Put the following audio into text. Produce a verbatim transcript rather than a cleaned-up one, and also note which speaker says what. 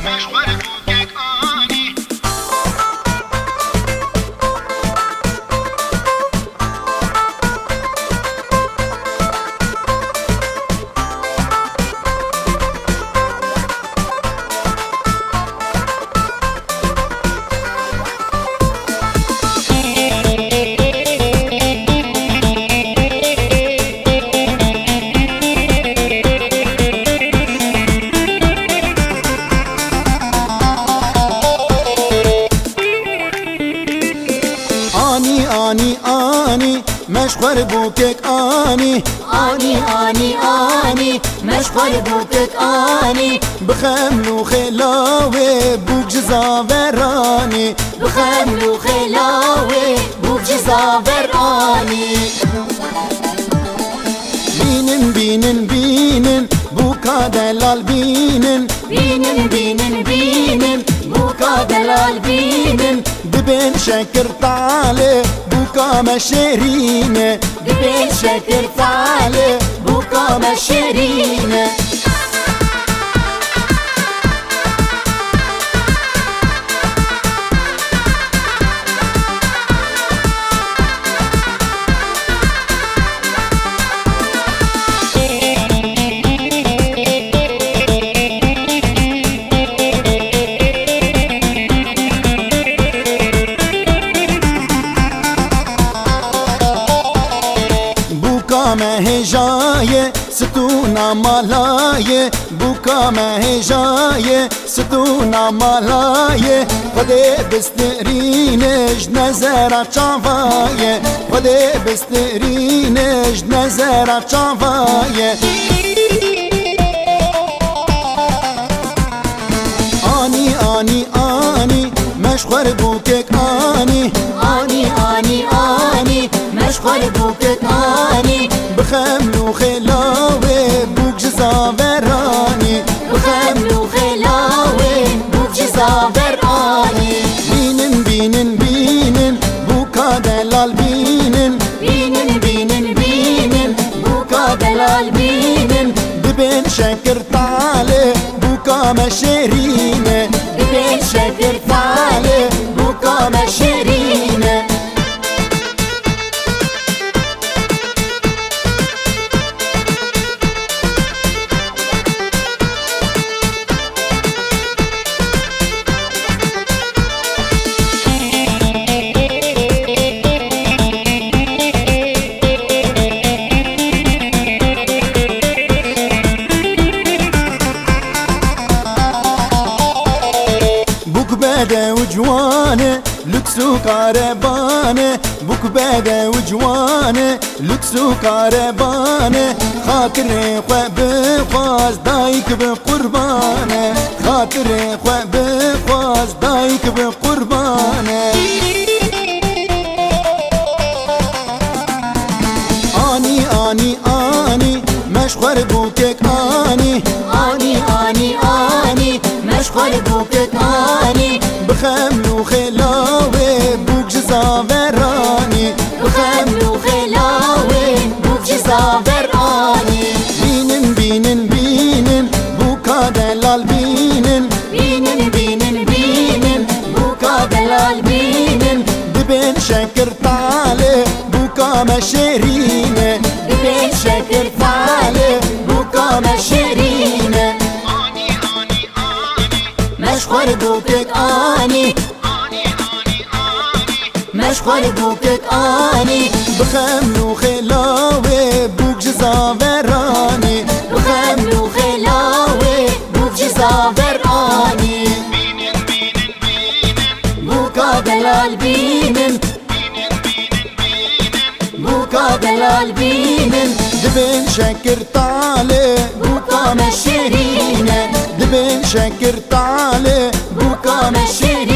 Speaker 1: آنی آنی مشخور بوکک آنی
Speaker 2: آنی آنی آنی مشخور بوکک آنی
Speaker 1: بخملو خلاوه بوک جزاورانی
Speaker 2: بخملو خلاوه بوک جزاورانی
Speaker 1: بینن بینن بینن بوکا دلال بینن
Speaker 2: بینن بینن بینن بوکا دلال بینن
Speaker 1: دبن شکر تعالی بوکا مشرینه
Speaker 2: دبن شکر تعالی بوکا مشرینه
Speaker 1: مهجای ستونا مالای بوکا مهجای ستونا مالای خده بسترینش نظر چاوای خده بسترینش نظر چاوای آنی آنی آنی مشخور بوکک آنی
Speaker 2: آنی آنی آنی مشخور بوکک آنی
Speaker 1: بخملو خلاوه بوک جزاورانی
Speaker 2: بخملو خلاوه بوک جزاورانی
Speaker 1: بینن بینن بینن بوکا دلال بینن
Speaker 2: بینن بینن بینن بوکا دلال بینن
Speaker 1: دبن شکر تعالی بوکا مشرینه
Speaker 2: دبن شکر تعالی بوکا مشرینه
Speaker 1: بده وجوانه لکسو کاربانه بوک بده وجوانه لکسو کاربانه خاطر خو بخواز دایک به قربانه خاطر خو بخواز دایک به قربانه آنی آنی آنی مشخور بوکک آنی
Speaker 2: آنی آنی آنی مشخور بوکک آنی
Speaker 1: بخملو خلاوه بوک جزاورانی
Speaker 2: بخملو خلاوه بوک جزاورانی
Speaker 1: بینن بینن بینن بوکا دلال بینن
Speaker 2: بینن بینن بینن بوکا دلال بینن
Speaker 1: دبن شکر تعالی بوکا مشرینه
Speaker 2: دبن شکر تعالی بوکا مشرینه مشخور بوکک آنی مشخور بوکک آنی
Speaker 1: بخملو خلاوه بوک جزاورانی
Speaker 2: بخملو خلاوه بوک جزاورانی بوکا دلال بینن بوکا دلال بینن
Speaker 1: دبن شکر تعالی
Speaker 2: بوکا مشرینه
Speaker 1: دبن شکر تعالی
Speaker 2: بوکا مشرینه